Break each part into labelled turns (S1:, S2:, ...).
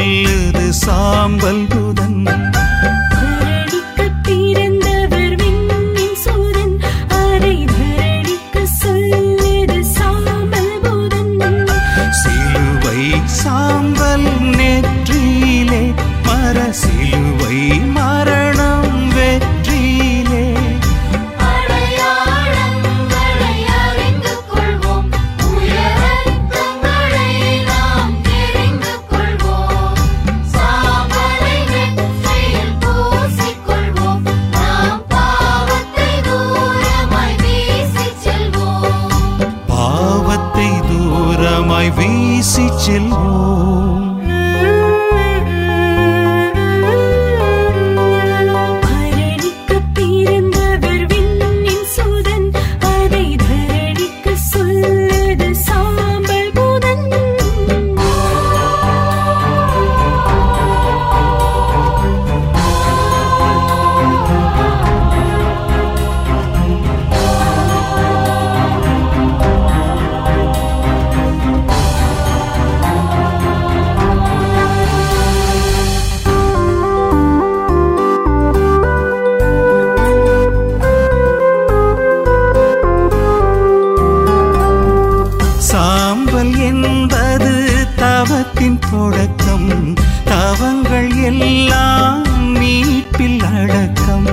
S1: சொல்லுது சாம்பல் புதன். சாம்பல் நெற்றியிலே மர சிலுவை மரணம் வெற்றியிலே. பாவத்தை தூரமாய் வீசி செல்வோம். சாம்பல் என்பது தவத்தின் தொடக்கம். தவங்கள் எல்லாம் மீட்பில் அடக்கம்.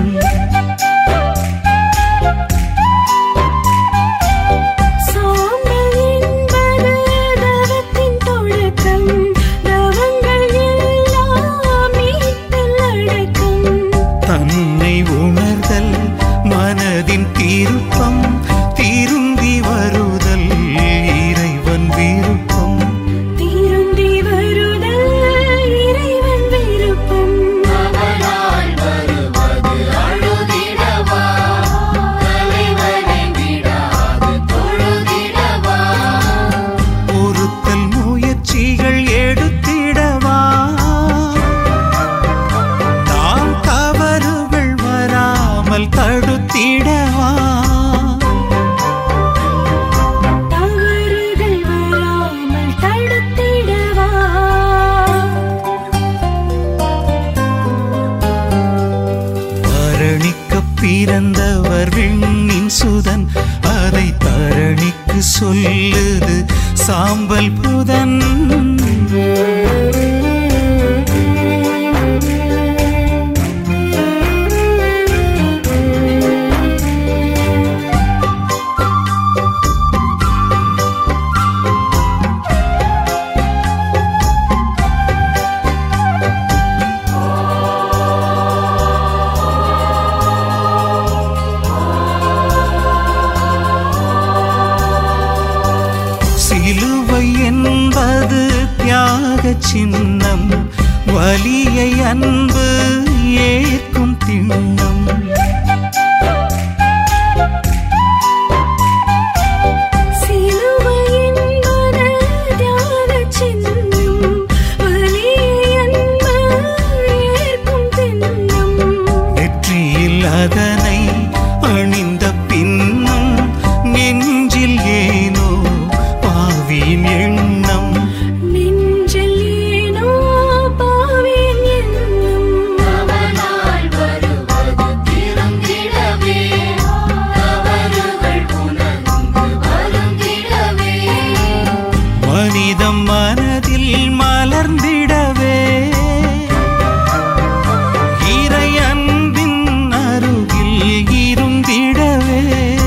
S1: தன்னை உணர்தல் மனதின் திருப்பம். திரும்பி வருதல் இறைவன் விருப்பம்.
S2: திரும்பி வருதல் இறைவன் விருப்பம். அவனால் வருவது அழுதிடவா, தலைவனை விடாது தொழுதிடவா.
S1: பொறுத்தல் முயற்சிகள் எடுத்திடவா. நாம் தவறுகள் வராமல் தடுத்திடவா. பிறந்தவர் விண்ணின் சுதன். அதை தரணிக்கு சொல்லுது சாம்பல் புதன். சிலுவை என்பது தியாக சின்னம். வலியை அன்பு ஏற்கும் திண்ணம்.
S2: சிலுவை என்பது தியாக சின்னம். வலியை அன்பு ஏற்கும் திண்ணம்.
S1: நெற்றியில் அதனை அணிந்த பின்னும் நெஞ்சில் ஏனோ பாவியின் எண்ணம்.
S2: நெஞ்சில் ஏனோ பாவியின் எண்ணம். அவனால் வருவது திருந்திடவே, தவறுகள் உணர்ந்து வருந்திடவே.
S1: மனிதம் மனதில் மலர்ந்திடவே. இறை அன்பின் அருகில் இருந்திடவே.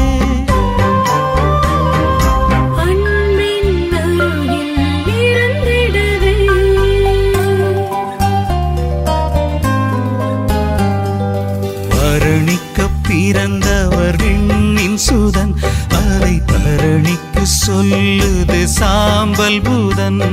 S1: பரணிக்க பிறந்தவர் விண்ணின் சுதன். அதை தரணிக்கு சொல்லுது சாம்பல் புதன்.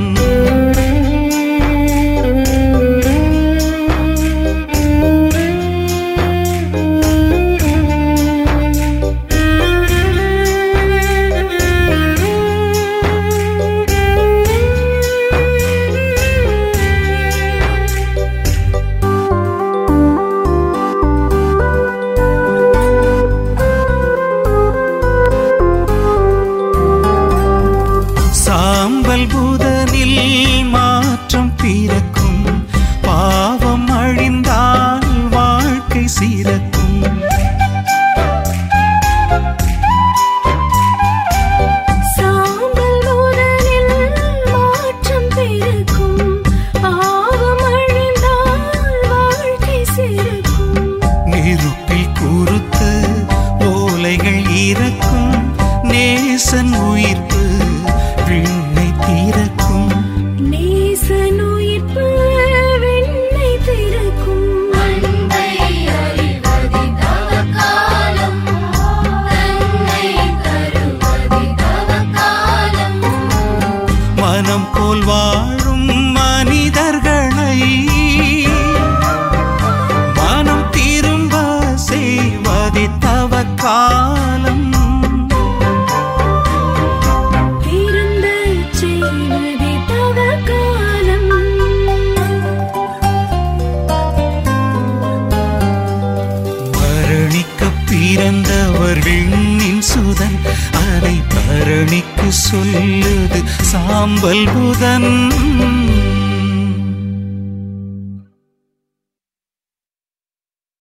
S1: சாம்பல் புதனில் மாற்றம் பிறக்கும். பிறந்தவர் விண்ணின் சுதன், அதை தரணிக்கு சொல்லுது சாம்பல் புதன்.